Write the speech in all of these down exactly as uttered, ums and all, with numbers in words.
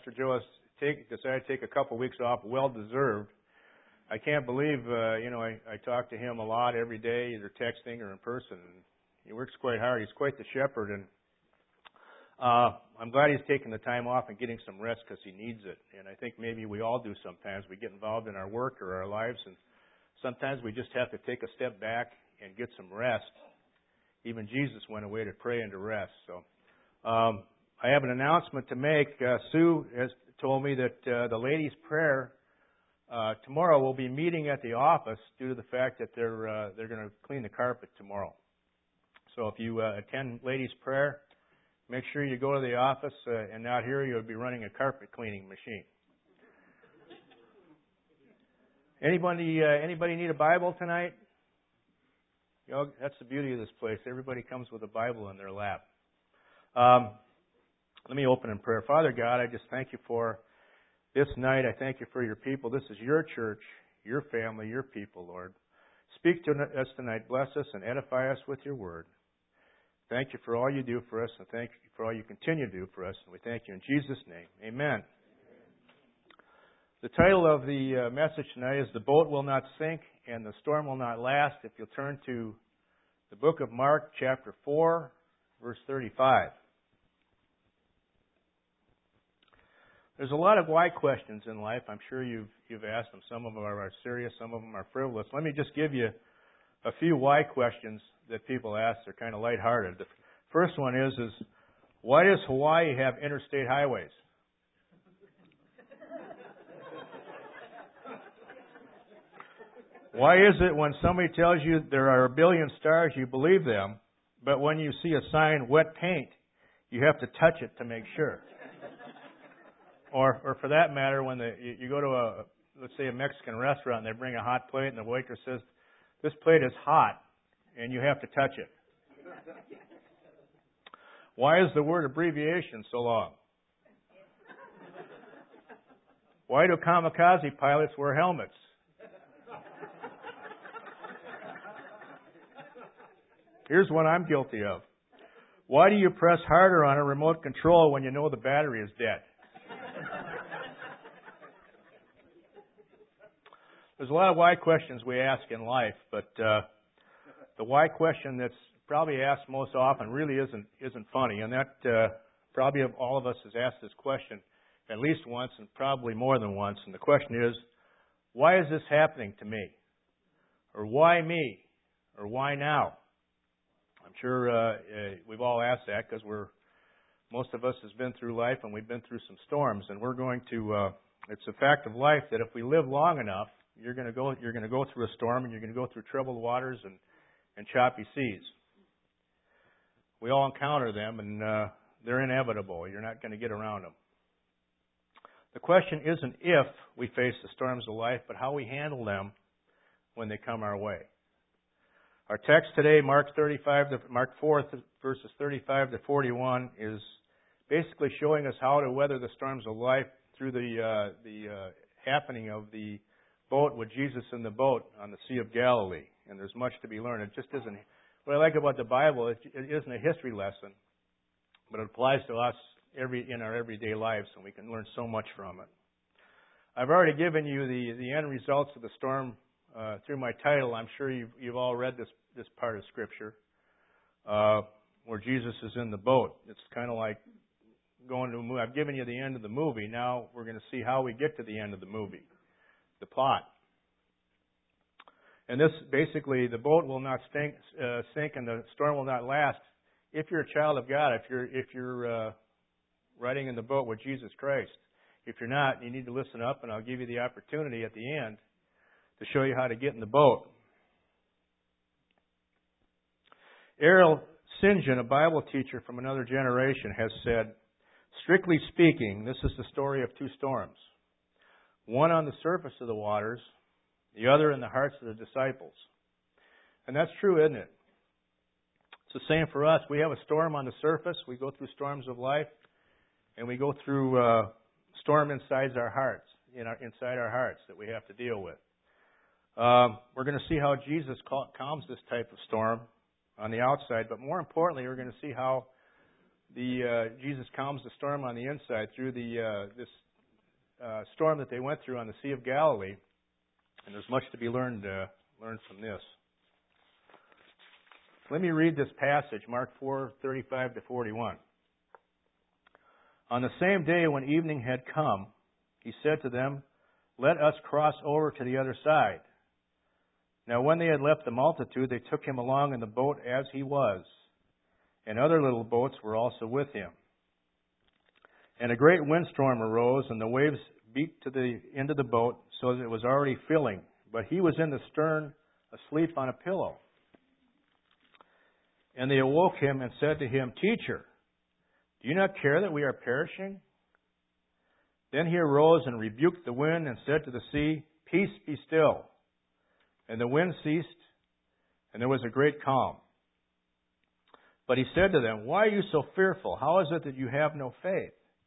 Pastor Joe has take, decided to take a couple weeks off, well deserved. I can't believe, uh, you know, I, I talk to him a lot every day, either texting or in person. He works quite hard. He's quite the shepherd, and uh, I'm glad he's taking the time off and getting some rest because he needs it. And I think maybe we all do sometimes. We get involved in our work or our lives, and sometimes we just have to take a step back and get some rest. Even Jesus went away to pray and to rest. So um, I have an announcement to make. Uh, Sue has told me that uh, the ladies' prayer uh, tomorrow will be meeting at the office due to the fact that they're uh, they're going to clean the carpet tomorrow. So if you uh, attend ladies' prayer, make sure you go to the office uh, and not here. You'll be running a carpet cleaning machine. Anybody uh, anybody need a Bible tonight? You know, that's the beauty of this place. Everybody comes with a Bible in their lap. Um, let me open in prayer. Father God, I just thank you for this night. I thank you for your people. This is your church, your family, your people, Lord. Speak to us tonight. Bless us and edify us with your word. Thank you for all you do for us, and thank you for all you continue to do for us. And we thank you in Jesus' name. Amen. The title of the uh, message tonight is The Boat Will Not Sink and the Storm Will Not Last. If you'll turn to the book of Mark, chapter four, verse thirty-five. There's a lot of why questions in life. I'm sure you've you've asked them. Some of them are serious, some of them are frivolous. Let me just give you a few why questions that people ask. They're kind of lighthearted. The first one is, is why does Hawaii have interstate highways? Why is it when somebody tells you there are a billion stars, you believe them, but when you see a sign, wet paint, you have to touch it to make sure? Or, or for that matter, when the, you, you go to a, let's say a Mexican restaurant and they bring a hot plate and the waitress says, this plate is hot, and you have to touch it. Why is the word abbreviation so long? Why do kamikaze pilots wear helmets? Here's one I'm guilty of. Why do you press harder on a remote control when you know the battery is dead? There's a lot of why questions we ask in life, but uh, the why question that's probably asked most often really isn't isn't funny, and that uh, probably of all of us has asked this question at least once and probably more than once. And the question is, why is this happening to me? Or why me? Or why now? I'm sure uh, uh, we've all asked that because we're most of us has been through life and we've been through some storms, and we're going to. Uh, it's a fact of life that if we live long enough, you're going to go. You're going to go through a storm, and you're going to go through troubled waters and, and choppy seas. We all encounter them, and uh, they're inevitable. You're not going to get around them. The question isn't if we face the storms of life, but how we handle them when they come our way. Our text today, Mark thirty-five, to, Mark four, verses thirty-five to forty-one, is basically showing us how to weather the storms of life through the uh, the uh, happening of the boat with Jesus in the boat on the Sea of Galilee. And there's much to be learned. It just isn't. What I like about the Bible, it, it isn't a history lesson, but it applies to us every in our everyday lives, and we can learn so much from it. I've already given you the the end results of the storm. Uh, through my title, I'm sure you've, you've all read this, this part of Scripture uh, where Jesus is in the boat. It's kind of like going to a movie. I've given you the end of the movie. Now we're going to see how we get to the end of the movie, the plot. And this, basically, the boat will not stink, uh, sink and the storm will not last. If you're a child of God, if you're, if you're uh, riding in the boat with Jesus Christ. If you're not, you need to listen up, and I'll give you the opportunity at the end to show you how to get in the boat. Errol St. a Bible teacher from another generation, has said, strictly speaking, this is the story of two storms. One on the surface of the waters, the other in the hearts of the disciples. And that's true, isn't it? It's the same for us. We have a storm on the surface. We go through storms of life, and we go through uh, storm inside our hearts, in our, inside our hearts that we have to deal with. Um, we're going to see how Jesus calms this type of storm on the outside, but more importantly, we're going to see how the uh, Jesus calms the storm on the inside through the uh, this uh, storm that they went through on the Sea of Galilee. And there's much to be learned uh, learned from this. Let me read this passage, Mark four, thirty-five to forty-one. On the same day when evening had come, he said to them, "Let us cross over to the other side." Now when they had left the multitude, they took him along in the boat as he was, and other little boats were also with him. And a great windstorm arose, and the waves beat to the into the boat, so that it was already filling. But he was in the stern, asleep on a pillow. And they awoke him and said to him, "Teacher, do you not care that we are perishing?" Then he arose and rebuked the wind and said to the sea, "Peace, be still." And the wind ceased, and there was a great calm. But he said to them, "Why are you so fearful? How is it that you have no faith?"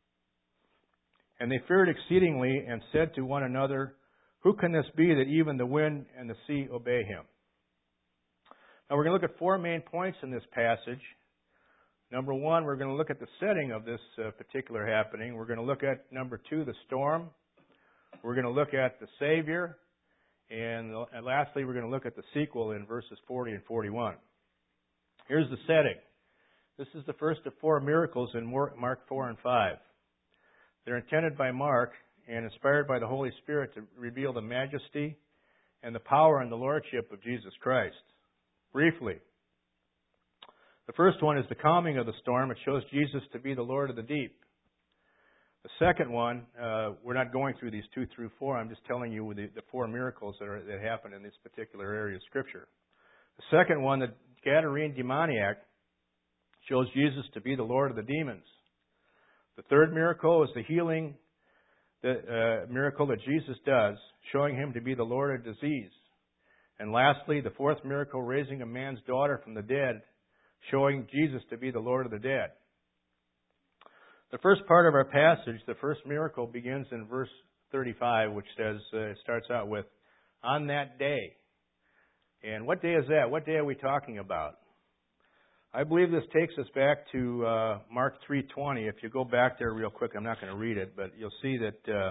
And they feared exceedingly and said to one another, "Who can this be that even the wind and the sea obey him?" Now we're going to look at four main points in this passage. Number one, we're going to look at the setting of this uh, particular happening. We're going to look at, number two, the storm. We're going to look at the Savior. And, and lastly, we're going to look at the sequel in verses forty and forty-one. Here's the setting. This is the first of four miracles in Mark four and five. They're intended by Mark and inspired by the Holy Spirit to reveal the majesty and the power and the lordship of Jesus Christ. Briefly, the first one is the calming of the storm. It shows Jesus to be the Lord of the deep. The second one, uh, we're not going through these two through four. I'm just telling you the, the four miracles that, are, that happen in this particular area of Scripture. The second one, the Gadarene demoniac, shows Jesus to be the Lord of the demons. The third miracle is the healing the uh, miracle that Jesus does, showing him to be the Lord of disease. And lastly, the fourth miracle, raising a man's daughter from the dead, showing Jesus to be the Lord of the dead. The first part of our passage, the first miracle, begins in verse thirty-five, which says, uh, it starts out with, "On that day." And what day is that? What day are we talking about? I believe this takes us back to uh, Mark three twenty. If you go back there real quick, I'm not going to read it, but you'll see that uh,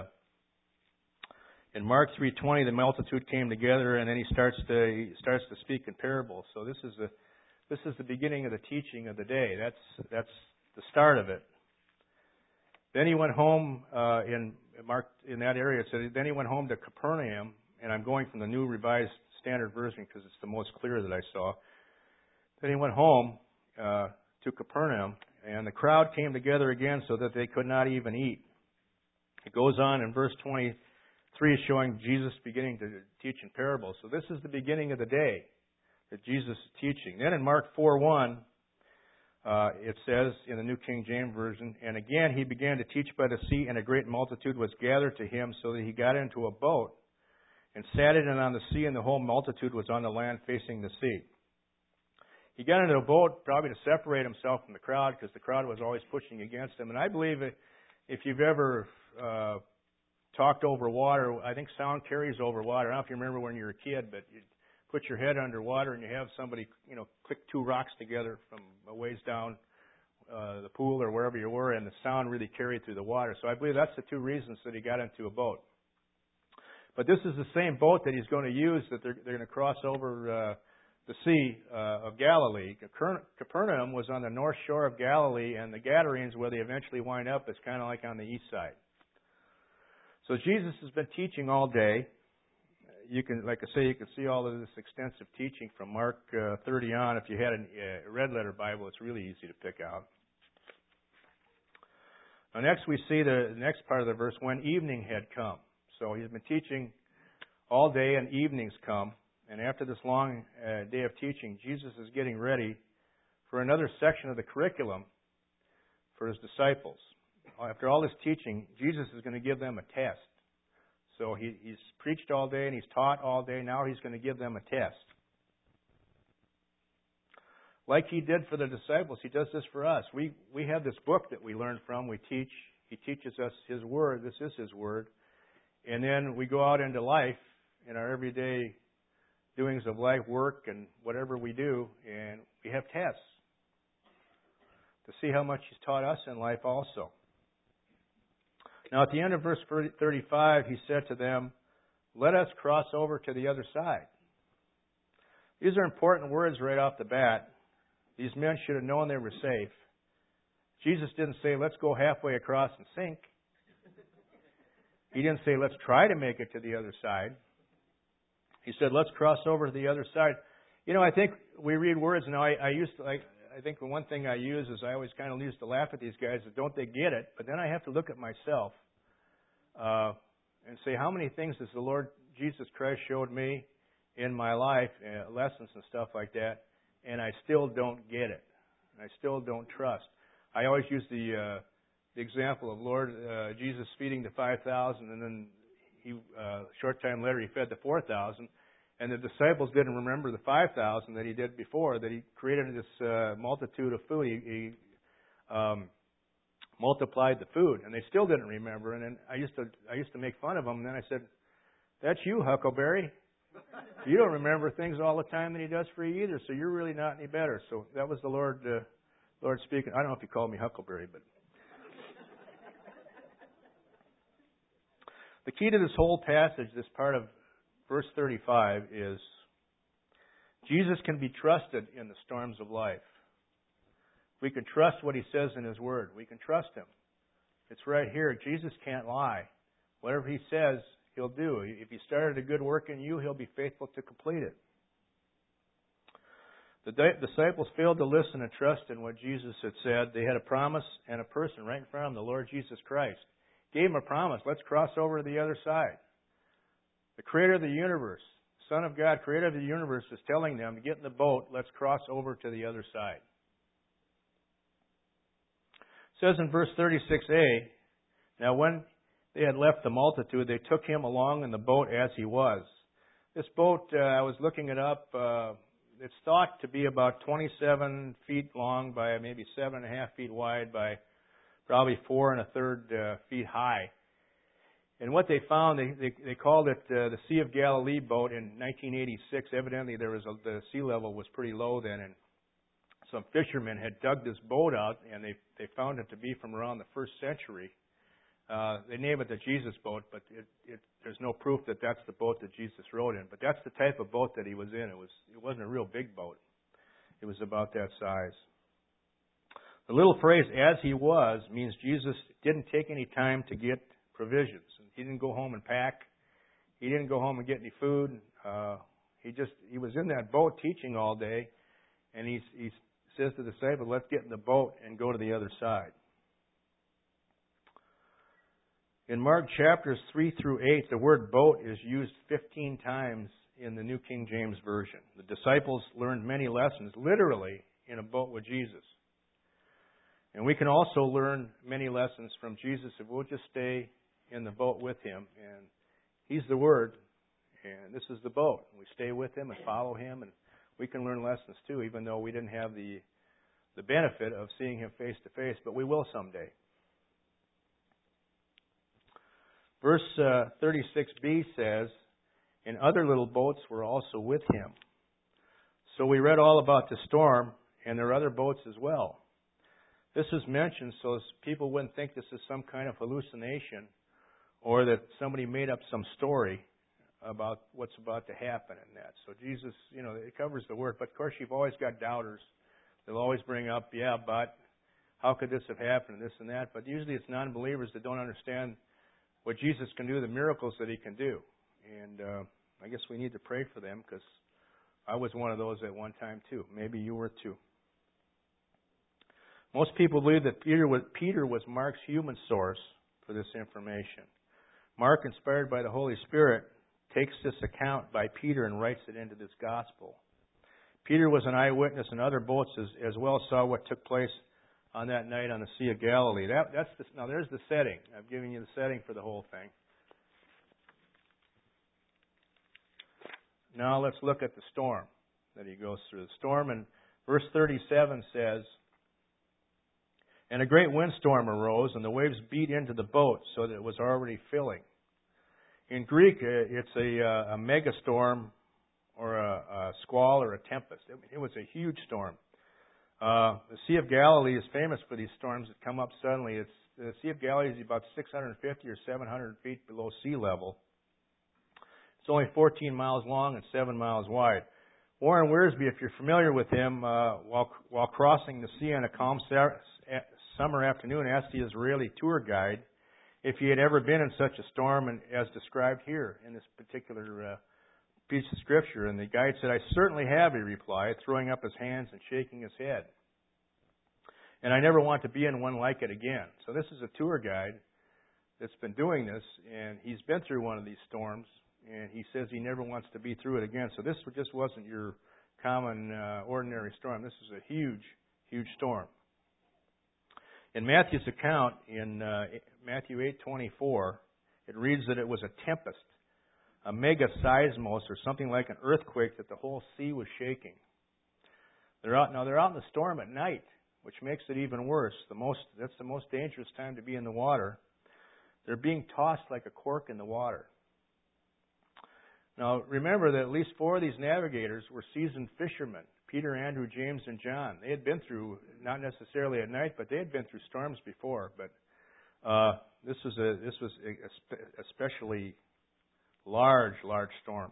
in Mark three twenty, the multitude came together, and then he starts to he starts to speak in parables. So this is the this is the beginning of the teaching of the day. That's that's the start of it. Then he went home uh, in Mark in that area. It said then he went home to Capernaum, and I'm going from the New Revised Standard Version because it's the most clear that I saw. Then he went home uh, to Capernaum, and the crowd came together again so that they could not even eat. It goes on in verse twenty-three, showing Jesus beginning to teach in parables. So this is the beginning of the day that Jesus is teaching. Then in Mark four one, uh, it says in the New King James Version, "And again he began to teach by the sea, and a great multitude was gathered to him, so that he got into a boat and sat in it on the sea, and the whole multitude was on the land facing the sea." He got into a boat probably to separate himself from the crowd because the crowd was always pushing against him. And I believe that if you've ever uh, talked over water, I think sound carries over water. I don't know if you remember when you were a kid, but you put your head underwater and you have somebody, you know, click two rocks together from a ways down uh, the pool or wherever you were, and the sound really carried through the water. So I believe that's the two reasons that he got into a boat. But this is the same boat that he's going to use, that they're, they're going to cross over uh, the Sea uh, of Galilee. Capernaum was on the north shore of Galilee, and the Gadarenes, where they eventually wind up, is kind of like on the east side. So Jesus has been teaching all day. You can, like I say, you can see all of this extensive teaching from Mark uh, thirty on. If you had a, a red letter Bible, it's really easy to pick out. Now, next we see the next part of the verse, when evening had come. So he's been teaching all day, and evening's come. And after this long uh, day of teaching, Jesus is getting ready for another section of the curriculum for his disciples. After all this teaching, Jesus is going to give them a test. So he, he's preached all day and he's taught all day. Now he's going to give them a test. Like he did for the disciples, he does this for us. We we have this book that we learn from. We teach. He teaches us his word. This is his word. And then we go out into life in our everyday doings of life, work, and whatever we do, and we have tests. to see how much He's taught us in life also. Now, at the end of verse thirty-five, He said to them, "Let us cross over to the other side." These are important words right off the bat. These men should have known they were safe. Jesus didn't say, "Let's go halfway across and sink." He didn't say, "Let's try to make it to the other side." He said, "Let's cross over to the other side." You know, I think we read words now. I, I used to, like, I think the one thing I use is I always kind of used to laugh at these guys that don't they get it? But then I have to look at myself uh, and say, how many things has the Lord Jesus Christ showed me in my life, uh, lessons and stuff like that, and I still don't get it. I still don't trust. I always use the uh, the example of Lord uh, Jesus feeding the five thousand, and then he uh, short time later he fed the four thousand, and the disciples didn't remember the five thousand that he did before, that he created this uh, multitude of food. He, he um, multiplied the food, and they still didn't remember. And then I used to I used to make fun of them, and then I said, "That's you, Huckleberry. You don't remember things all the time that He does for you either, so you're really not any better." So that was the Lord, uh, Lord speaking. I don't know if He called me Huckleberry, but the key to this whole passage, this part of verse thirty-five, is Jesus can be trusted in the storms of life. We can trust what He says in His Word. We can trust Him. It's right here. Jesus can't lie. Whatever He says, He'll do. If He started a good work in you, He'll be faithful to complete it. The disciples failed to listen and trust in what Jesus had said. They had a promise and a person right in front of them, the Lord Jesus Christ. Gave them a promise. Let's cross over to the other side. The Creator of the universe, Son of God, Creator of the universe, is telling them to get in the boat. Let's cross over to the other side. It says in verse thirty-six a, "Now when they had left the multitude, they took Him along in the boat as He was." This boat, uh, I was looking it up, uh, it's thought to be about twenty-seven feet long by maybe seven and a half feet wide by probably four and a third uh, feet high. And what they found, they they, they called it uh, the Sea of Galilee boat in nineteen eighty-six. Evidently, there was a, the sea level was pretty low then, and some fishermen had dug this boat out, and they they found it to be from around the first century. Uh, they name it the Jesus boat, but it, it, there's no proof that that's the boat that Jesus rode in. But that's the type of boat that He was in. It was it wasn't a real big boat. It was about that size. The little phrase "as He was" means Jesus didn't take any time to get provisions. He didn't go home and pack. He didn't go home and get any food. Uh, he just he was in that boat teaching all day, and he he says to the disciples, "Let's get in the boat and go to the other side." In Mark chapters three through eight, the word boat is used fifteen times in the New King James Version. The disciples learned many lessons, literally, in a boat with Jesus. And we can also learn many lessons from Jesus if we'll just stay in the boat with Him. And He's the Word, and this is the boat. We stay with Him and follow Him, and we can learn lessons too, even though we didn't have the the benefit of seeing Him face to face, but we will someday. Verse uh, thirty-six b says, "And other little boats were also with Him." So we read all about the storm, and there are other boats as well. This is mentioned so people wouldn't think this is some kind of hallucination or that somebody made up some story about what's about to happen in that. So Jesus, you know, it covers the word. But of course, you've always got doubters. They'll always bring up, yeah, but how could this have happened, this and that? But usually it's non-believers that don't understand what Jesus can do, the miracles that He can do. And uh, I guess we need to pray for them because I was one of those at one time too. Maybe you were too. Most people believe that Peter was, Peter was Mark's human source for this information. Mark, inspired by the Holy Spirit, takes this account by Peter and writes it into this gospel. Peter was an eyewitness, and other boats as, as well saw what took place on that night on the Sea of Galilee. That, that's the, now, there's the setting. I've given you the setting for the whole thing. Now let's look at the storm that he goes through. The storm in verse thirty-seven says, "And a great windstorm arose, and the waves beat into the boat so that it was already filling." In Greek, it's a, a megastorm or a, a squall or a tempest. It was a huge storm. Uh, the Sea of Galilee is famous for these storms that come up suddenly. It's, the Sea of Galilee is about six hundred fifty or seven hundred feet below sea level. It's only fourteen miles long and seven miles wide. Warren Wiersbe, if you're familiar with him, uh, while while crossing the sea on a calm summer afternoon, asked the Israeli tour guide if he had ever been in such a storm and as described here in this particular uh, piece of scripture. And the guide said, "I certainly have," he replied, throwing up his hands and shaking his head. "And I never want to be in one like it again." So this is a tour guide that's been doing this, and he's been through one of these storms, and he says he never wants to be through it again. So this just wasn't your common, uh, ordinary storm. This is a huge, huge storm. In Matthew's account, in uh, Matthew eight twenty-four, it reads that it was a tempest, a megaseismos, or something like an earthquake, that the whole sea was shaking. They're out now. They're out in the storm at night, which makes it even worse. The most that's the most dangerous time to be in the water. They're being tossed like a cork in the water. Now, remember that at least four of these navigators were seasoned fishermen: Peter, Andrew, James, and John. They had been through, not necessarily at night, but they had been through storms before. But uh, this was a this was a especially large, large storm.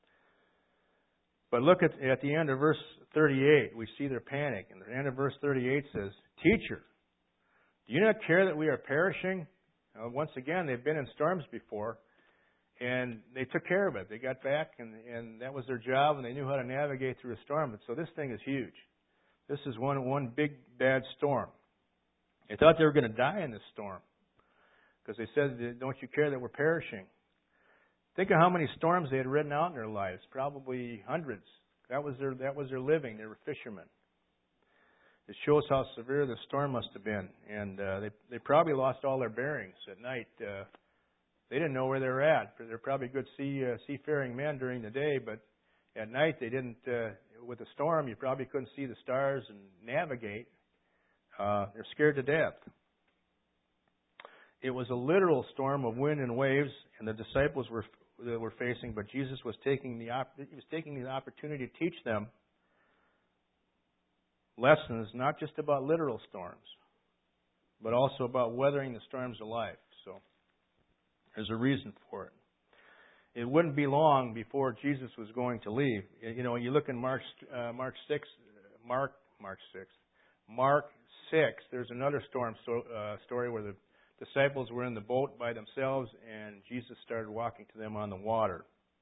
But look at at the end of verse thirty-eight. We see their panic, and the end of verse thirty-eight says, "Teacher, do you not care that we are perishing?" Now, once again, they've been in storms before. And they took care of it. They got back, and, and that was their job, and they knew how to navigate through a storm. But so this thing is huge. This is one one big, bad storm. They thought they were going to die in this storm because they said, "Don't you care that we're perishing?" Think of how many storms they had ridden out in their lives. Probably hundreds. That was their that was their living. They were fishermen. It shows how severe the storm must have been. And uh, they they probably lost all their bearings at night. Uh, They didn't know where they were at. They're probably good sea, uh, seafaring men during the day, but at night they didn't. Uh, with a storm, you probably couldn't see the stars and navigate. Uh, they're scared to death. It was a literal storm of wind and waves, and the disciples were were facing. But Jesus was taking the op- he was taking the opportunity to teach them lessons, not just about literal storms, but also about weathering the storms of life. So there's a reason for it. It wouldn't be long before Jesus was going to leave. You know, you look in Mark, uh, Mark six, Mark, Mark six, Mark six. There's another storm sto- uh, story where the disciples were in the boat by themselves, and Jesus started walking to them on the water.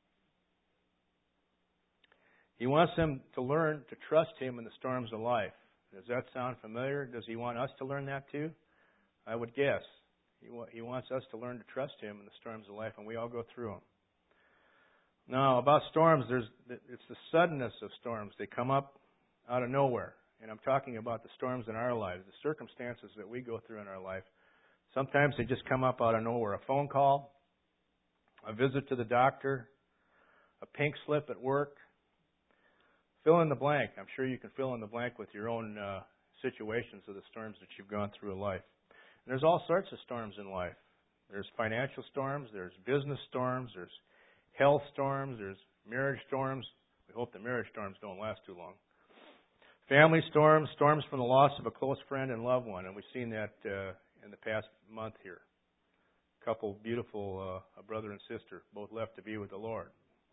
He wants them to learn to trust Him in the storms of life. Does that sound familiar? Does He want us to learn that too? I would guess. He, wa- he wants us to learn to trust Him in the storms of life, and we all go through them. Now, about storms, there's it's the suddenness of storms. They come up out of nowhere. And I'm talking about the storms in our lives, the circumstances that we go through in our life. Sometimes they just come up out of nowhere. A phone call, a visit to the doctor, a pink slip at work. Fill in the blank. I'm sure you can fill in the blank with your own uh, situations of the storms that you've gone through in life. And there's all sorts of storms in life. There's financial storms, there's business storms, there's health storms, there's marriage storms. We hope the marriage storms don't last too long. Family storms, storms from the loss of a close friend and loved one. And we've seen that uh, in the past month here. A couple beautiful, uh, a brother and sister, both left to be with the Lord.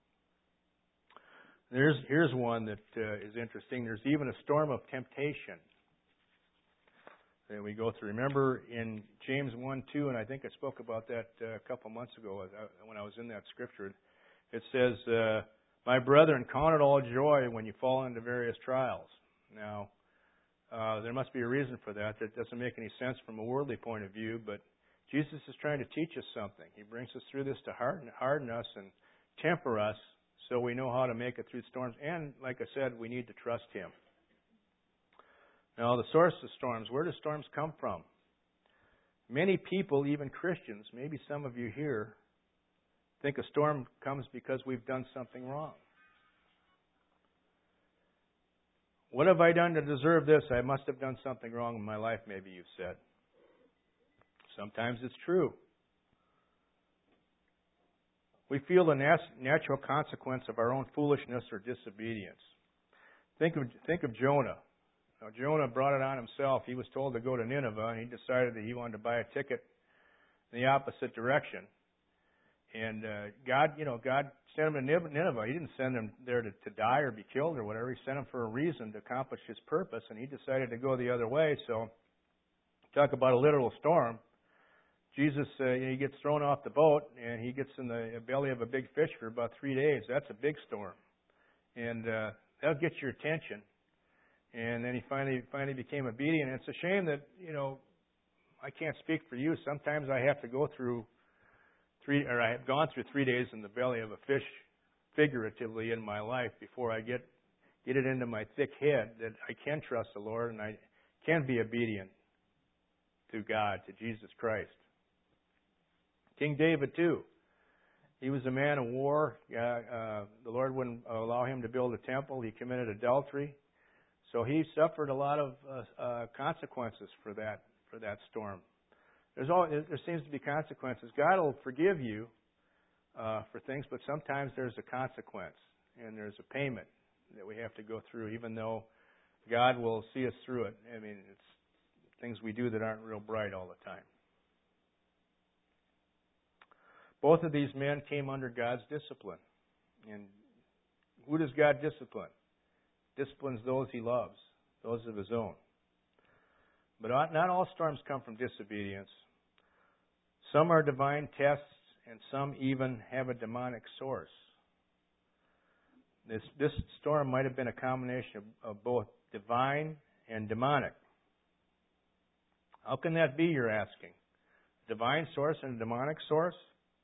There's Here's one that uh, is interesting. There's even a storm of temptation that we go through. Remember in James one two, and I think I spoke about that uh, a couple months ago when I was in that scripture, it says, uh, "My brethren, count it all joy when you fall into various trials." Now, uh, there must be a reason for that. That doesn't make any sense from a worldly point of view, but Jesus is trying to teach us something. He brings us through this to harden, harden us and temper us so we know how to make it through storms. And, like I said, we need to trust Him. Now, the source of storms, where do storms come from? Many people, even Christians, maybe some of you here, think a storm comes because we've done something wrong. What have I done to deserve this? I must have done something wrong in my life, maybe you've said. Sometimes it's true. We feel the nat- natural consequence of our own foolishness or disobedience. Think of, think of Jonah. Now, Jonah brought it on himself. He was told to go to Nineveh, and he decided that he wanted to buy a ticket in the opposite direction. And uh, God, you know, God sent him to Nineveh. He didn't send him there to, to die or be killed or whatever. He sent him for a reason to accomplish his purpose, and he decided to go the other way. So, talk about a literal storm. Jesus, uh, he gets thrown off the boat, and he gets in the belly of a big fish for about three days. That's a big storm. And uh, that'll get your attention. And then he finally finally became obedient. And it's a shame that, you know, I can't speak for you. Sometimes I have to go through three, or I have gone through three days in the belly of a fish, figuratively, in my life before I get get it into my thick head that I can trust the Lord and I can be obedient to God, to Jesus Christ. King David, too. He was a man of war. Uh, uh, the Lord wouldn't allow him to build a temple. He committed adultery. So he suffered a lot of uh, uh, consequences for that for that storm. There's all, there seems to be consequences. God will forgive you uh, for things, but sometimes there's a consequence and there's a payment that we have to go through, even though God will see us through it. I mean, it's things we do that aren't real bright all the time. Both of these men came under God's discipline. And who does God discipline? Disciplines those He loves, those of His own. But not all storms come from disobedience. Some are divine tests, and some even have a demonic source. This, this storm might have been a combination of, of both divine and demonic. How can that be, you're asking? A divine source and a demonic source?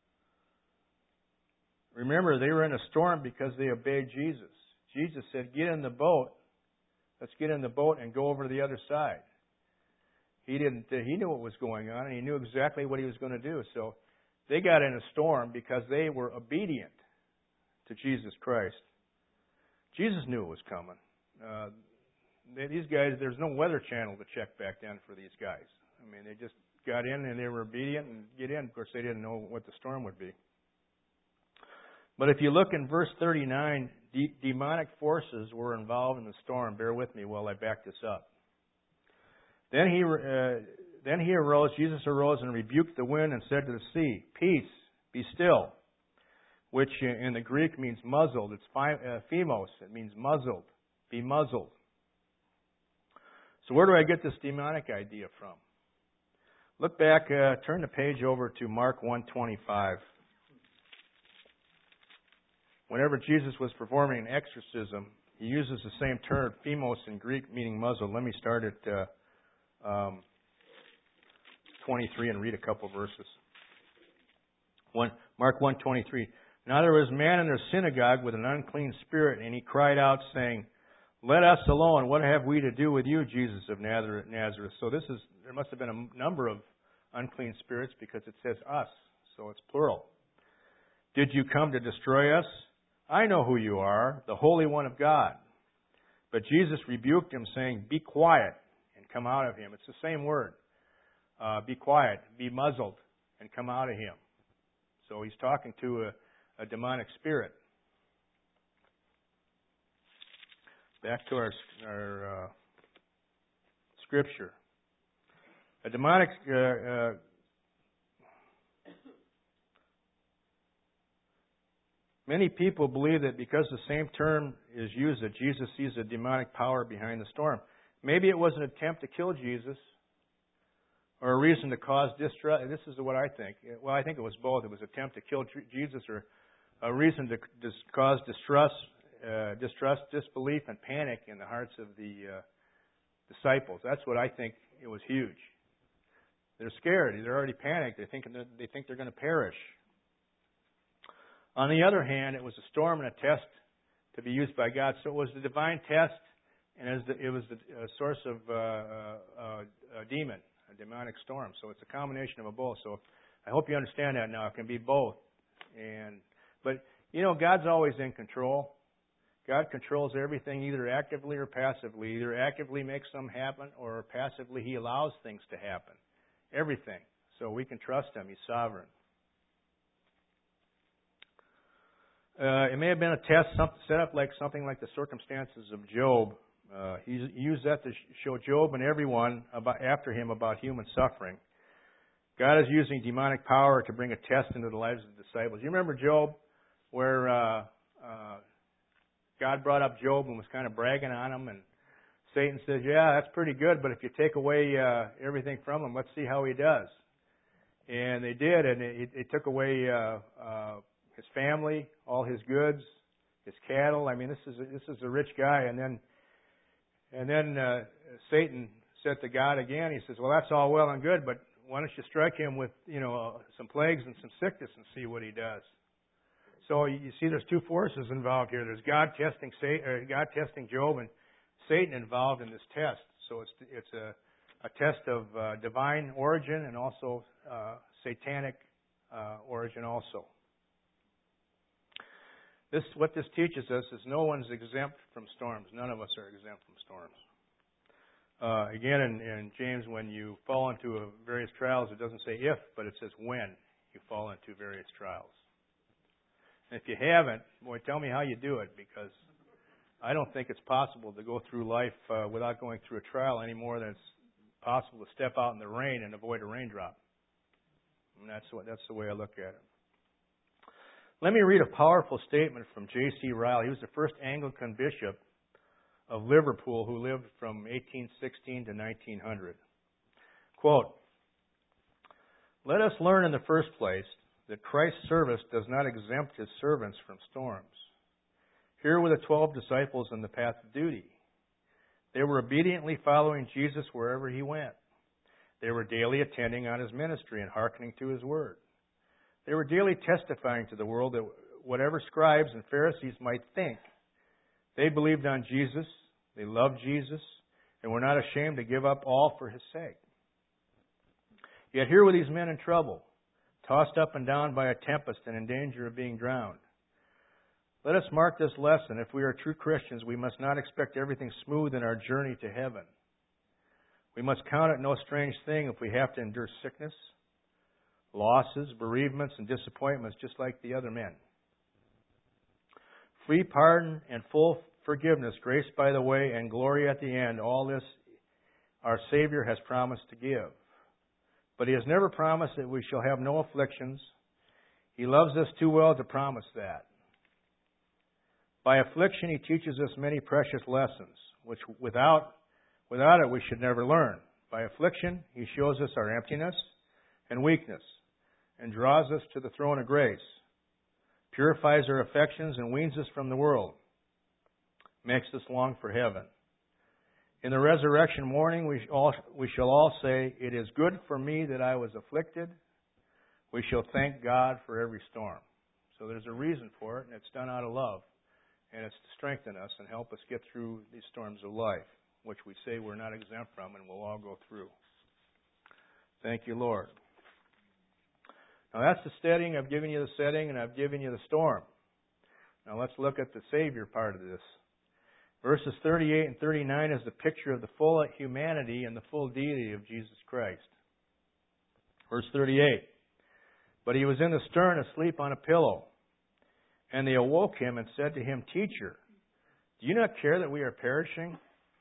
Remember, they were in a storm because they obeyed Jesus. Jesus said, get in the boat. Let's get in the boat and go over to the other side. He didn't. He knew what was going on, and he knew exactly what he was going to do. So they got in a storm because they were obedient to Jesus Christ. Jesus knew it was coming. Uh, they, these guys, there's no Weather Channel to check back then for these guys. I mean, they just got in and they were obedient and get in. Of course, they didn't know what the storm would be. But if you look in verse thirty-nine, de- demonic forces were involved in the storm. Bear with me while I back this up. Then he, uh, then he arose, Jesus arose and rebuked the wind and said to the sea, peace, be still, which in the Greek means muzzled. It's uh, phemos. It means muzzled. Be muzzled. So where do I get this demonic idea from? Look back, uh, turn the page over to Mark one twenty-five. Whenever Jesus was performing an exorcism, he uses the same term, phemos in Greek, meaning muzzled. Let me start at uh, um, twenty-three and read a couple verses. One, Mark one twenty-three. Now there was a man in their synagogue with an unclean spirit, and he cried out, saying, let us alone. What have we to do with you, Jesus of Nazareth? So this is, there must have been a number of unclean spirits because it says us, so it's plural. Did you come to destroy us? I know who you are, the Holy One of God. But Jesus rebuked him, saying, be quiet and come out of him. It's the same word. Uh, be quiet, be muzzled, and come out of him. So he's talking to a, a demonic spirit. Back to our, our uh, scripture. A demonic uh, uh, Many people believe that because the same term is used, that Jesus sees a demonic power behind the storm. Maybe it was an attempt to kill Jesus, or a reason to cause distress. This is what I think. Well, I think it was both. It was an attempt to kill Jesus, or a reason to dis- cause distrust, uh, distrust, disbelief, and panic in the hearts of the uh, disciples. That's what I think. It was huge. They're scared. They're already panicked. They think they think they're going to perish. On the other hand, it was a storm and a test to be used by God. So it was the divine test, and it was the source of uh, uh, a demon, a demonic storm. So it's a combination of a both. So I hope you understand that now. It can be both. And but you know, God's always in control. God controls everything, either actively or passively. Either actively makes them happen, or passively He allows things to happen. Everything. So we can trust Him. He's sovereign. Uh, it may have been a test some, set up like something like the circumstances of Job, Uh, he used that to show Job and everyone about, after him about human suffering. God is using demonic power to bring a test into the lives of the disciples. You remember Job, where uh, uh, God brought up Job and was kind of bragging on him, and Satan says, yeah, that's pretty good, but if you take away uh, everything from him, let's see how he does. And they did, and it, it took away uh, uh, his family, all his goods, his cattle. I mean, this is a, this is a rich guy. And then and then uh, Satan said to God again, he says, well, that's all well and good, but why don't you strike him with, you know, uh, some plagues and some sickness and see what he does? So you see, there's two forces involved here. There's God testing Satan, or God testing Job, and Satan involved in this test. So it's it's a a test of uh, divine origin and also uh, satanic uh, origin also. This what this teaches us is no one's exempt from storms. None of us are exempt from storms. Uh, again, in, in James, when you fall into a various trials, it doesn't say if, but it says when you fall into various trials. And if you haven't, boy, tell me how you do it, because I don't think it's possible to go through life uh, without going through a trial any more than it's possible to step out in the rain and avoid a raindrop. And that's what that's the way I look at it. Let me read a powerful statement from J C Ryle. He was the first Anglican bishop of Liverpool who lived from eighteen sixteen to nineteen hundred. Quote, "Let us learn in the first place that Christ's service does not exempt His servants from storms. Here were the twelve disciples in the path of duty. They were obediently following Jesus wherever He went. They were daily attending on His ministry and hearkening to His word. They were daily testifying to the world that whatever scribes and Pharisees might think, they believed on Jesus, they loved Jesus, and were not ashamed to give up all for His sake. Yet here were these men in trouble, tossed up and down by a tempest and in danger of being drowned. Let us mark this lesson. If we are true Christians, we must not expect everything smooth in our journey to heaven. We must count it no strange thing if we have to endure sickness, losses, bereavements, and disappointments just like the other men. Free pardon and full forgiveness, grace by the way, and glory at the end, all this our Savior has promised to give. But He has never promised that we shall have no afflictions. He loves us too well to promise that. By affliction, He teaches us many precious lessons, which without, without it we should never learn. By affliction, He shows us our emptiness and weakness, and draws us to the throne of grace, purifies our affections and weans us from the world, makes us long for heaven. In the resurrection morning, we, all, we shall all say, "It is good for me that I was afflicted." We shall thank God for every storm. So there's a reason for it, and it's done out of love. And it's to strengthen us and help us get through these storms of life, which we say we're not exempt from and we'll all go through. Thank you, Lord. Now that's the setting. I've given you the setting and I've given you the storm. Now let's look at the Savior part of this. Verses thirty-eight and thirty-nine is the picture of the full humanity and the full deity of Jesus Christ. Verse thirty-eight. "But He was in the stern asleep on a pillow. And they awoke Him and said to Him, 'Teacher, do you not care that we are perishing?'"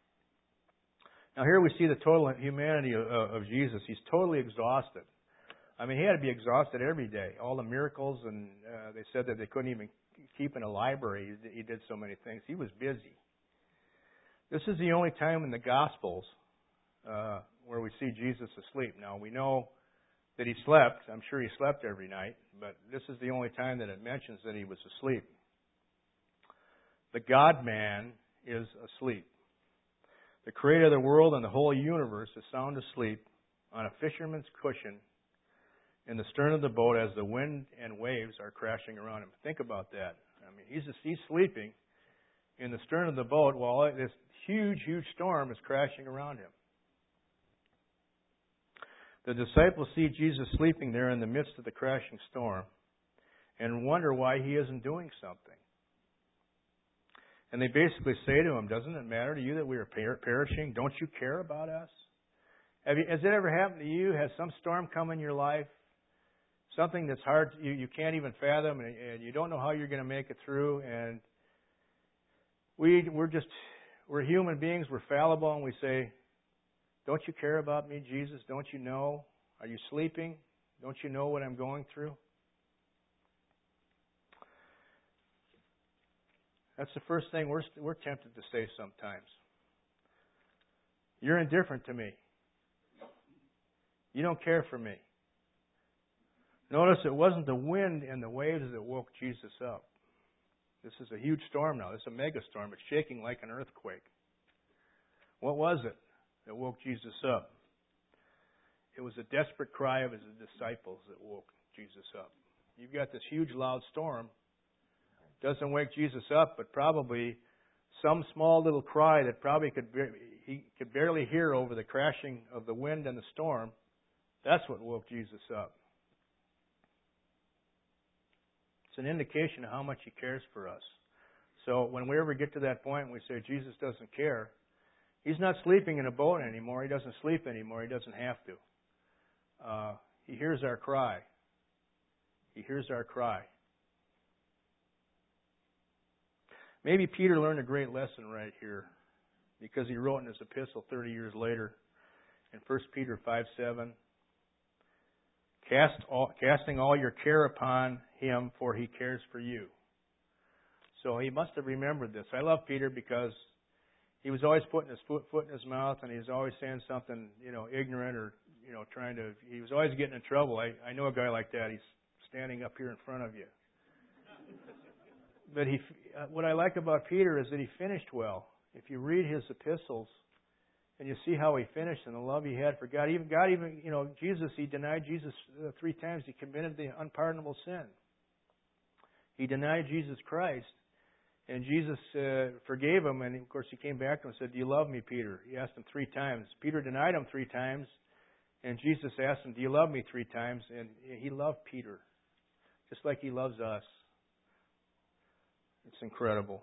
Now here we see the total humanity of, of Jesus. He's totally exhausted. I mean, He had to be exhausted every day. All the miracles, and uh, they said that they couldn't even keep in a library. He, he did so many things. He was busy. This is the only time in the Gospels uh, where we see Jesus asleep. Now, we know that He slept. I'm sure He slept every night, but this is the only time that it mentions that He was asleep. The God-man is asleep. The Creator of the world and the whole universe is sound asleep on a fisherman's cushion in the stern of the boat as the wind and waves are crashing around Him. Think about that. I mean, He's, just, he's sleeping in the stern of the boat while this huge, huge storm is crashing around Him. The disciples see Jesus sleeping there in the midst of the crashing storm and wonder why He isn't doing something. And they basically say to Him, "Doesn't it matter to you that we are perishing? Don't you care about us?" Have you, has it ever happened to you? Has some storm come in your life? Something that's hard, you, you can't even fathom, and, and you don't know how you're going to make it through. And we, we're just, we're human beings, we're fallible, and we say, don't you care about me, Jesus? Don't you know? Are you sleeping? Don't you know what I'm going through? That's the first thing we're, we're tempted to say sometimes. You're indifferent to me. You don't care for me. Notice it wasn't the wind and the waves that woke Jesus up. This is a huge storm now. This is a mega storm. It's shaking like an earthquake. What was it that woke Jesus up? It was a desperate cry of his disciples that woke Jesus up. You've got this huge loud storm. Doesn't wake Jesus up, but probably some small little cry that probably could he could barely hear over the crashing of the wind and the storm. That's what woke Jesus up. It's an indication of how much He cares for us. So when we ever get to that point and we say Jesus doesn't care, He's not sleeping in a boat anymore. He doesn't sleep anymore. He doesn't have to. Uh, he hears our cry. He hears our cry. Maybe Peter learned a great lesson right here because he wrote in his epistle thirty years later in First Peter five seven, Cast all, casting all your care upon Him, for He cares for you. So he must have remembered this. I love Peter because he was always putting his foot, foot in his mouth, and he was always saying something, you know, ignorant or, you know, trying to, he was always getting in trouble. I, I know a guy like that. He's standing up here in front of you. But he, what I like about Peter is that he finished well. If you read his epistles and you see how he finished and the love he had for God, even God, even you know Jesus, he denied Jesus uh, three times. He committed the unpardonable sin. He denied Jesus Christ, and Jesus uh, forgave him. And of course, he came back to him and said, "Do you love me, Peter?" He asked him three times. Peter denied him three times, and Jesus asked him, "Do you love me?" three times, and he loved Peter, just like he loves us. It's incredible.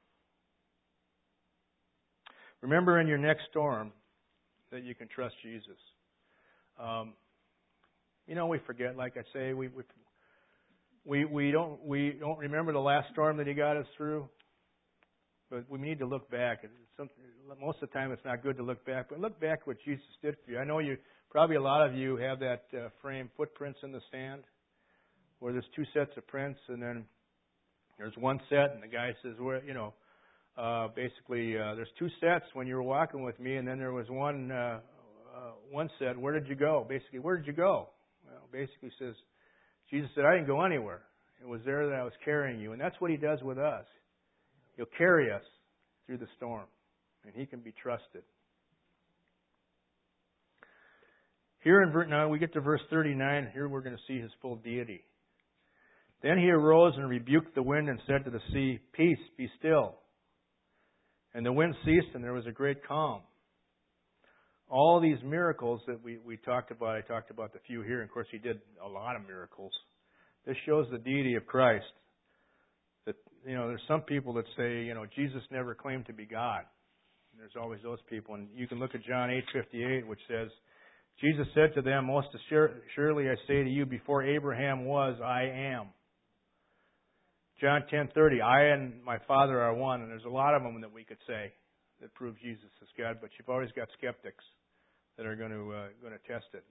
Remember in your next storm that you can trust Jesus. Um, you know, we forget. Like I say, we we we we don't we don't remember the last storm that He got us through. But we need to look back. It's some, most of the time, it's not good to look back. But look back what Jesus did for you. I know you probably a lot of you have that uh, frame footprints in the sand, where there's two sets of prints, and then there's one set, and the guy says, "Where you know." Uh, basically, uh, there's two sets when you were walking with me, and then there was one uh, uh, one set. Where did you go? Basically, where did you go? Well, basically says, Jesus said, I didn't go anywhere. It was there that I was carrying you. And that's what He does with us. He'll carry us through the storm, and He can be trusted. Here in verse, now we get to verse thirty-nine. Here we're going to see His full deity. Then He arose and rebuked the wind and said to the sea, Peace, be still. And the wind ceased, and there was a great calm. All these miracles that we, we talked about, I talked about the few here. And of course, He did a lot of miracles. This shows the deity of Christ. That you know, there's some people that say, you know, Jesus never claimed to be God. And there's always those people. And you can look at John eight fifty-eight, which says, Jesus said to them, Most surely I say to you, before Abraham was, I am. John ten thirty, I and my Father are one. And there's a lot of them that we could say that prove Jesus is God, but you've always got skeptics that are going to uh, going to test it.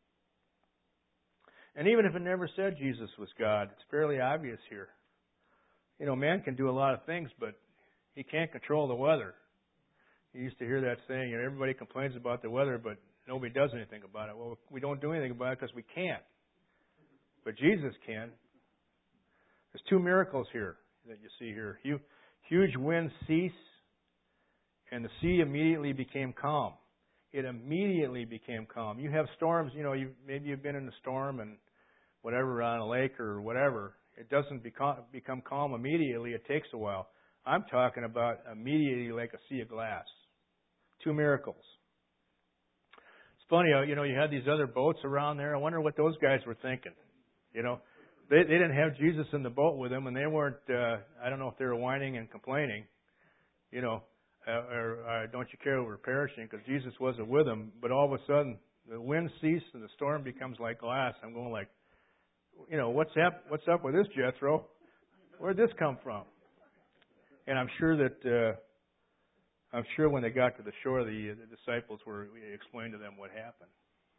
And even if it never said Jesus was God, it's fairly obvious here. You know, man can do a lot of things, but he can't control the weather. You used to hear that saying, you know, everybody complains about the weather, but nobody does anything about it. Well, we don't do anything about it because we can't. But Jesus can. There's two miracles here that you see here. Huge winds cease, and the sea immediately became calm. It immediately became calm. You have storms, you know, you, maybe you've been in a storm and whatever on a lake or whatever. It doesn't become, become calm immediately. It takes a while. I'm talking about immediately like a sea of glass. Two miracles. It's funny, you know, you had these other boats around there. I wonder what those guys were thinking, you know. They, they didn't have Jesus in the boat with them, and they weren't, uh, I don't know if they were whining and complaining, you know, uh, or uh, don't you care we're perishing, because Jesus wasn't with them. But all of a sudden, the wind ceased and the storm becomes like glass. I'm going like, you know, what's up, what's up with this, Jethro? Where'd this come from? And I'm sure that I'm sure when they got to the shore, the, the disciples were explained to them what happened.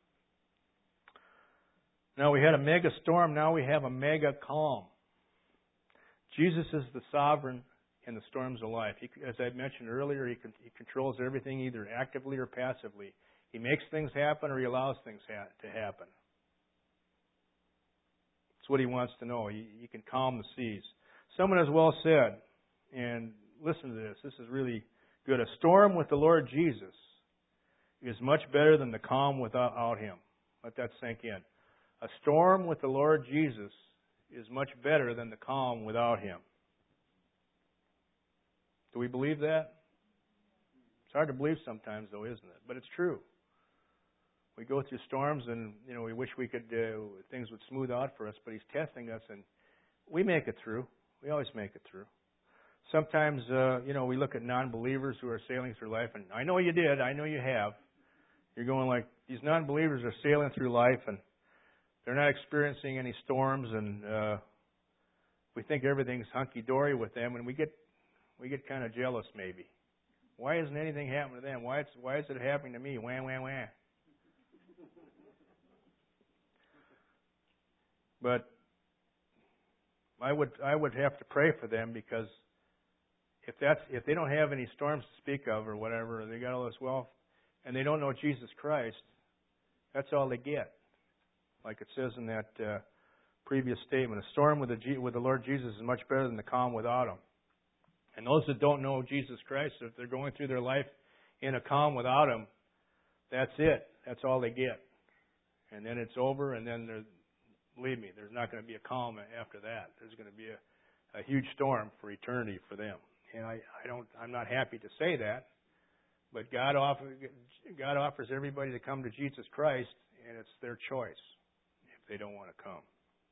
Now we had a mega storm. Now we have a mega calm. Jesus is the sovereign in the storms of life. He, as I mentioned earlier, he, he controls everything either actively or passively. He makes things happen or he allows things ha- to happen. That's what he wants to know. He, he can calm the seas. Someone has well said, and listen to this, this is really good. A storm with the Lord Jesus is much better than the calm without Him. Let that sink in. A storm with the Lord Jesus is much better than the calm without Him. Do we believe that? It's hard to believe sometimes, though, isn't it? But it's true. We go through storms, and you know we wish we could uh, things would smooth out for us. But He's testing us, and we make it through. We always make it through. Sometimes, uh, you know, we look at non-believers who are sailing through life, and I know you did. I know you have. You're going like these non-believers are sailing through life, and they're not experiencing any storms, and uh, we think everything's hunky-dory with them, and we get we get kind of jealous, maybe. Why isn't anything happening to them? Why it's, why is it happening to me? Wham, wham, wham. But I would I would have to pray for them, because if that's if they don't have any storms to speak of or whatever, they got all this wealth, and they don't know Jesus Christ, that's all they get. Like it says in that uh, previous statement, a storm with the G- with the Lord Jesus is much better than the calm without Him. And those that don't know Jesus Christ, if they're going through their life in a calm without Him, that's it. That's all they get. And then it's over, and then there's believe me, there's not going to be a calm after that. There's going to be a, a huge storm for eternity for them. And I, I don't, I'm not happy to say that, but God offers, God offers everybody to come to Jesus Christ, and it's their choice if they don't want to come.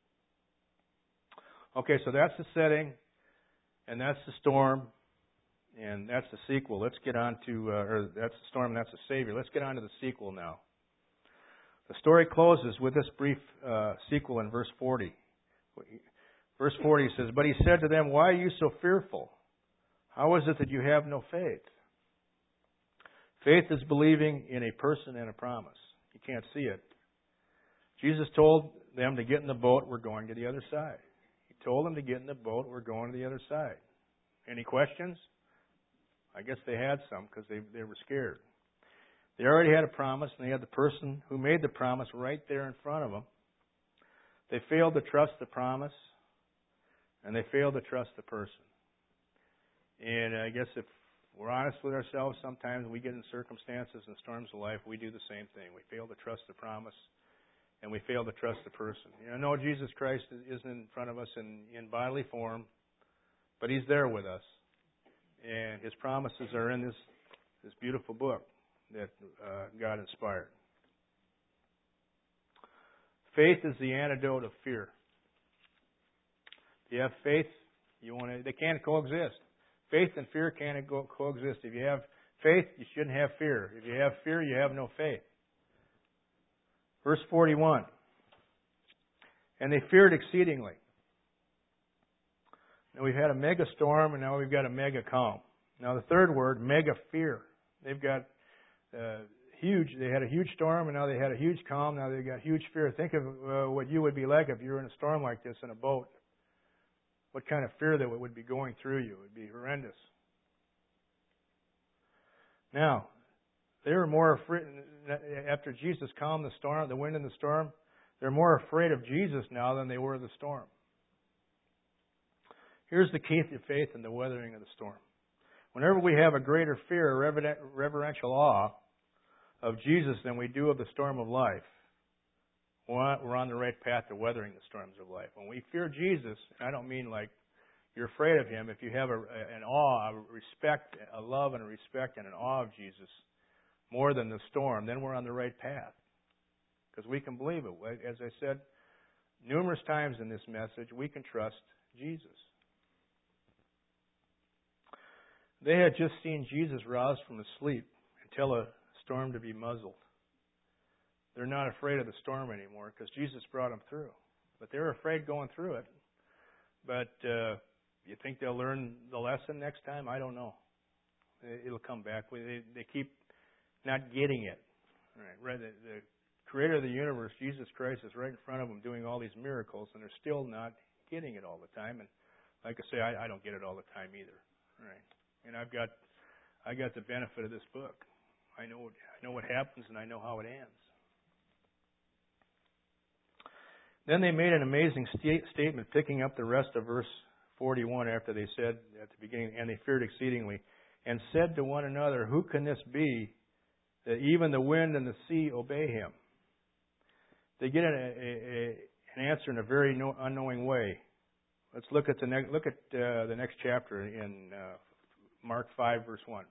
Okay, so that's the setting, and that's the storm, and that's the sequel. Let's get on to, uh, or that's the storm, and that's the Savior. Let's get on to the sequel now. The story closes with this brief uh, sequel in verse forty. Verse forty says, "But He said to them, 'Why are you so fearful? How is it that you have no faith?' Faith is believing in a person and a promise. You can't see it. Jesus told them to get in the boat. We're going to the other side. He told them to get in the boat. We're going to the other side. Any questions? I guess they had some, because they, they were scared. They already had a promise, and they had the person who made the promise right there in front of them. They failed to trust the promise, and they failed to trust the person. And I guess if we're honest with ourselves, sometimes we get in circumstances and storms of life, we do the same thing. We fail to trust the promise, and we fail to trust the person. You know, no, Jesus Christ isn't in front of us in, in bodily form, but He's there with us. And His promises are in this, this beautiful book that uh, God inspired. Faith is the antidote of fear. If you have faith, you want to, they can't coexist. Faith and fear can't co- coexist. If you have faith, you shouldn't have fear. If you have fear, you have no faith. Verse forty-one. And they feared exceedingly. Now we've had a mega storm, and now we've got a mega calm. Now the third word, mega fear. They've got Uh, huge. They had a huge storm, and now they had a huge calm. Now they've got huge fear. Think of uh, what you would be like if you were in a storm like this in a boat. What kind of fear that would be going through you? It would be horrendous. Now, they were more afraid, after Jesus calmed the storm, the wind and the storm, they're more afraid of Jesus now than they were of the storm. Here's the key to faith in the weathering of the storm. Whenever we have a greater fear or reverential awe of Jesus than we do of the storm of life, we're on the right path to weathering the storms of life. When we fear Jesus, and I don't mean like you're afraid of Him, if you have a, an awe, a respect, a love and a respect and an awe of Jesus more than the storm, then we're on the right path. Because we can believe it. As I said numerous times in this message, we can trust Jesus. They had just seen Jesus roused from his sleep and tell a storm to be muzzled. They're not afraid of the storm anymore because Jesus brought them through. But they're afraid going through it. But uh, you think they'll learn the lesson next time? I don't know. It'll come back. They, they keep not getting it. Right? Right? The, the Creator of the universe, Jesus Christ, is right in front of them doing all these miracles, and they're still not getting it all the time. And like I say, I, I don't get it all the time either. Right? And I've got, I got the benefit of this book. I know, I know what happens, and I know how it ends. Then they made an amazing sta- statement, picking up the rest of verse forty-one after they said at the beginning, and they feared exceedingly, and said to one another, who can this be that even the wind and the sea obey him? They get a, a, a, an answer in a very no, unknowing way. Let's look at the next look at uh, the next chapter in uh, Mark five, verse one.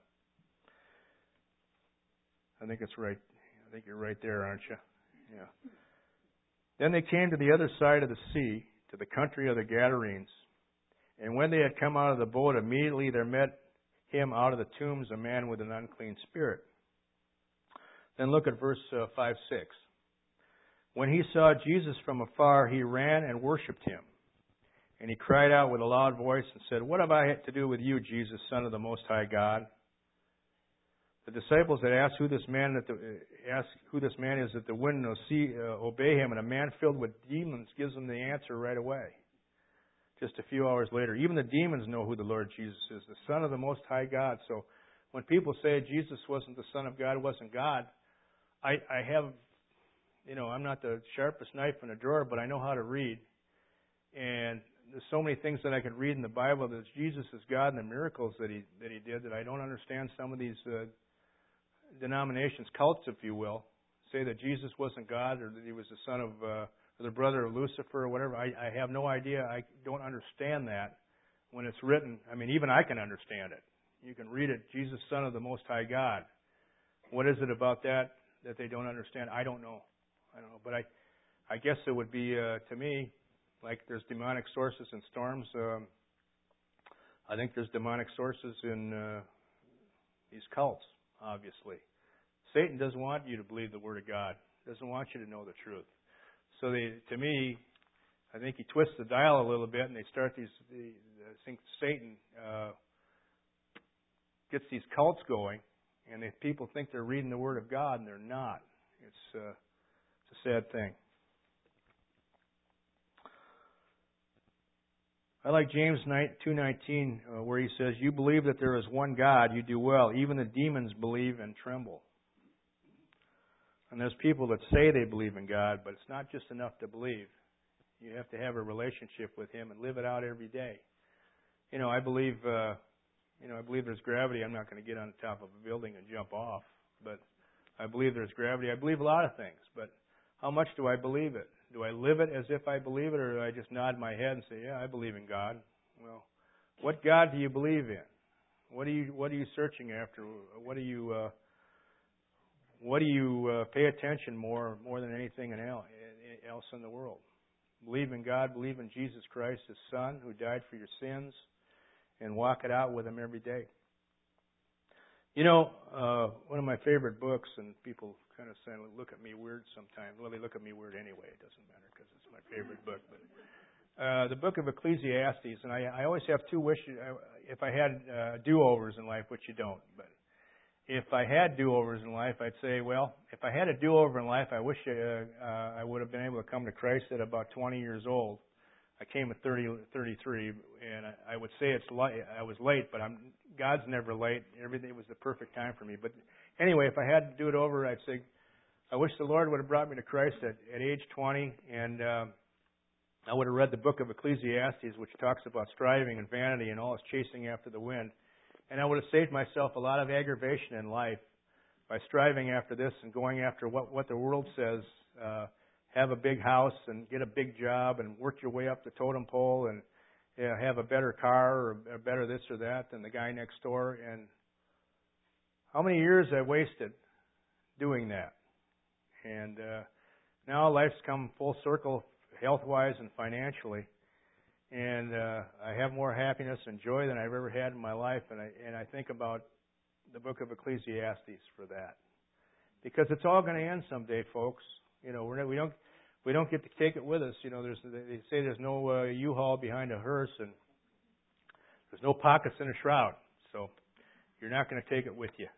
I think it's right. I think you're right there, aren't you? Yeah. Then they came to the other side of the sea, to the country of the Gadarenes. And when they had come out of the boat, immediately there met him out of the tombs a man with an unclean spirit. Then look at verse uh, five, six. When he saw Jesus from afar, he ran and worshipped him. And he cried out with a loud voice and said, what have I to do with you, Jesus, Son of the Most High God? The disciples had asked who this man that the, asked who this man is that the wind and the sea uh, obey him, and a man filled with demons gives them the answer right away. Just a few hours later, even the demons know who the Lord Jesus is, the Son of the Most High God. So when people say Jesus wasn't the Son of God, wasn't God, I, I have, you know, I'm not the sharpest knife in a drawer, but I know how to read. And there's so many things that I could read in the Bible that Jesus is God and the miracles that he that he did that I don't understand. Some of these uh, denominations, cults, if you will, say that Jesus wasn't God or that he was the son of, uh, or the brother of Lucifer or whatever. I, I have no idea. I don't understand that when it's written. I mean, even I can understand it. You can read it, Jesus, Son of the Most High God. What is it about that that they don't understand? I don't know. I don't know. But I, I guess it would be, uh, to me, like there's demonic sources in storms. Um, I think there's demonic sources in uh, these cults. Obviously, Satan doesn't want you to believe the Word of God. Doesn't want you to know the truth. So they, to me, I think he twists the dial a little bit, and they start these. The, I think Satan uh, gets these cults going, and if people think they're reading the Word of God, and they're not. It's, uh, it's a sad thing. I like James two nineteen, uh, where he says, you believe that there is one God, you do well. Even the demons believe and tremble. And there's people that say they believe in God, but it's not just enough to believe. You have to have a relationship with Him and live it out every day. You know, I believe, uh, you know, I believe there's gravity. I'm not going to get on the top of a building and jump off, but I believe there's gravity. I believe a lot of things, but how much do I believe it? Do I live it as if I believe it, or do I just nod my head and say, yeah, I believe in God? Well, what God do you believe in? What are you What are you searching after? What do you uh, What do you uh, pay attention more more than anything else in the world? Believe in God. Believe in Jesus Christ, His Son, who died for your sins, and walk it out with Him every day. You know, uh, one of my favorite books, and people kind of say, look at me weird sometimes. Well, they look at me weird anyway. It doesn't matter because it's my favorite book. But uh, the book of Ecclesiastes, and I, I always have two wishes. If I had uh, do-overs in life, which you don't, but if I had do-overs in life, I'd say, well, if I had a do-over in life, I wish uh, uh, I would have been able to come to Christ at about twenty years old. I came at thirty, thirty-three, and I, I would say it's light, I was late, but I'm, God's never late. Everything was the perfect time for me. But anyway, if I had to do it over, I'd say, I wish the Lord would have brought me to Christ at, at age twenty, and uh, I would have read the book of Ecclesiastes, which talks about striving and vanity and all this chasing after the wind. And I would have saved myself a lot of aggravation in life by striving after this and going after what, what the world says. Uh, have a big house and get a big job and work your way up the totem pole and you know, have a better car or a better this or that than the guy next door. And how many years I wasted doing that. And uh, now life's come full circle health-wise and financially. And uh, I have more happiness and joy than I've ever had in my life. And I, and I think about the book of Ecclesiastes for that. Because it's all going to end someday, folks. You know, we're, we don't we don't get to take it with us. You know, there's they say there's no uh, U-Haul behind a hearse, and there's no pockets in a shroud. So, you're not going to take it with you.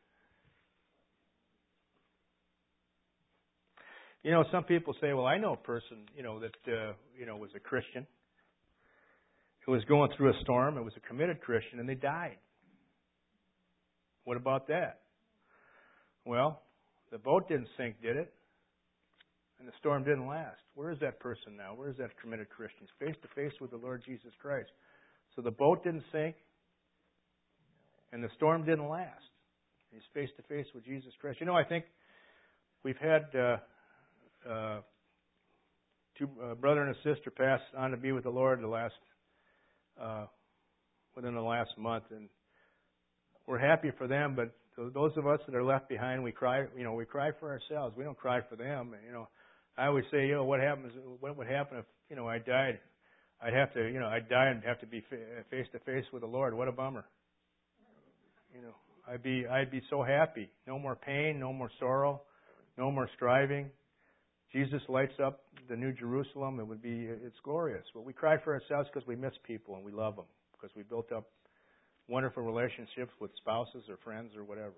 You know, some people say, well, I know a person, you know, that, uh, you know, was a Christian who was going through a storm. It was a committed Christian, and they died. What about that? Well, the boat didn't sink, did it? And the storm didn't last. Where is that person now? Where is that committed Christian? He's face to face with the Lord Jesus Christ. So the boat didn't sink, and the storm didn't last. He's face to face with Jesus Christ. You know, I think we've had uh, uh, two uh, brother and a sister pass on to be with the Lord the last uh, within the last month, and we're happy for them. But those of us that are left behind, we cry. You know, we cry for ourselves. We don't cry for them. You know, I always say, you know, what happens? What would happen if you know I died? I'd have to, you know, I'd die and have to be face to face with the Lord. What a bummer. You know, I'd be, I'd be so happy. No more pain, no more sorrow, no more striving. Jesus lights up the New Jerusalem. It would be, it's glorious. But we cry for ourselves because we miss people and we love them because we built up wonderful relationships with spouses or friends or whatever.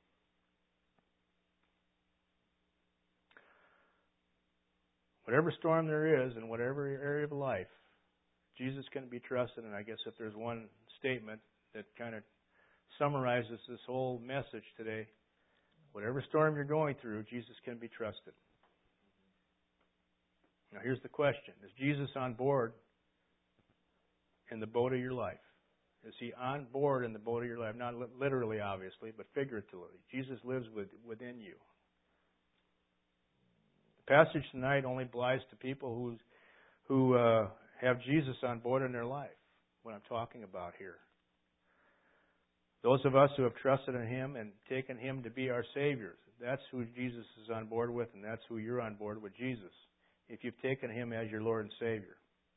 Whatever storm there is in whatever area of life, Jesus can be trusted. And I guess if there's one statement that kind of summarizes this whole message today, whatever storm you're going through, Jesus can be trusted. Now here's the question. Is Jesus on board in the boat of your life? Is He on board in the boat of your life? Not literally, obviously, but figuratively. Jesus lives with, within you. The passage tonight only applies to people who, who uh, have Jesus on board in their life, what I'm talking about here. Those of us who have trusted in Him and taken Him to be our Savior, that's who Jesus is on board with, and that's who you're on board with Jesus, if you've taken Him as your Lord and Savior.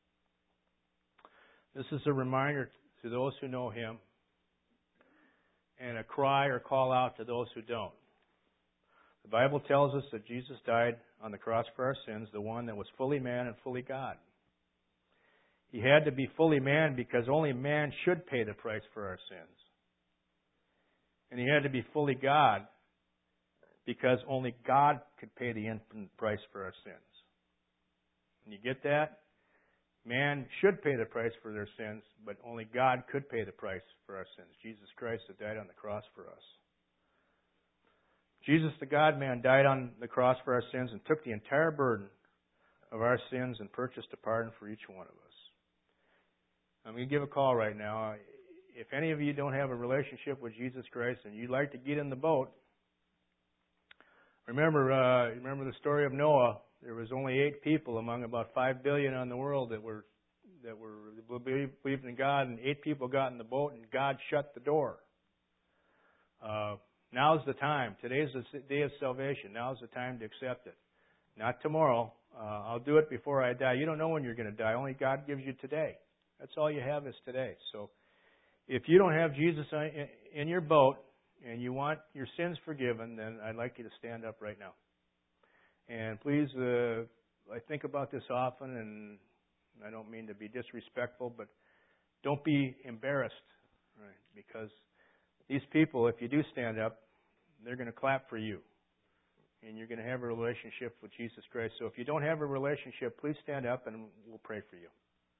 This is a reminder to those who know Him and a cry or call out to those who don't. The Bible tells us that Jesus died on the cross for our sins, the one that was fully man and fully God. He had to be fully man because only man should pay the price for our sins. And He had to be fully God because only God could pay the infinite price for our sins. And you get that? Man should pay the price for their sins, but only God could pay the price for our sins. Jesus Christ that died on the cross for us. Jesus, the God-man, died on the cross for our sins and took the entire burden of our sins and purchased a pardon for each one of us. I'm going to give a call right now. If any of you don't have a relationship with Jesus Christ and you'd like to get in the boat, remember, uh, remember the story of Noah. There was only eight people among about five billion on the world that were that were believed in God, and eight people got in the boat, and God shut the door. Uh, now's the time. Today's the day of salvation. Now's the time to accept it. Not tomorrow. Uh, I'll do it before I die. You don't know when you're going to die. Only God gives you today. That's all you have is today. So if you don't have Jesus in your boat and you want your sins forgiven, then I'd like you to stand up right now. And please, uh, I think about this often, and I don't mean to be disrespectful, but don't be embarrassed, right? Because these people, if you do stand up, they're going to clap for you. And you're going to have a relationship with Jesus Christ. So if you don't have a relationship, please stand up and we'll pray for you.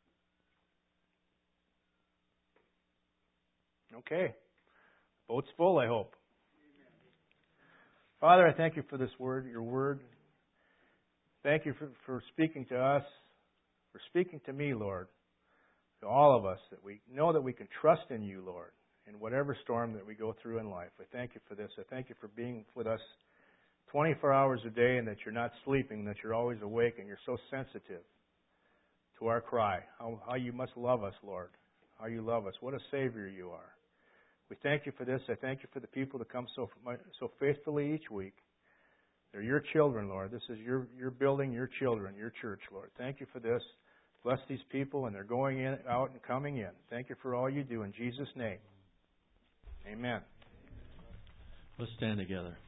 Okay. Boat's full, I hope. Father, I thank you for this word, your word. Thank you for, for speaking to us, for speaking to me, Lord, to all of us, that we know that we can trust in you, Lord, in whatever storm that we go through in life. I thank you for this. I thank you for being with us twenty-four hours a day and that you're not sleeping, that you're always awake and you're so sensitive to our cry. How, how you must love us, Lord. How you love us. What a Savior you are. We thank you for this. I thank you for the people that come so so faithfully each week. They're your children, Lord. This is your, your building, your children, your church, Lord. Thank you for this. Bless these people, and they're going in, out and coming in. Thank you for all you do. In Jesus' name, amen. Let's stand together.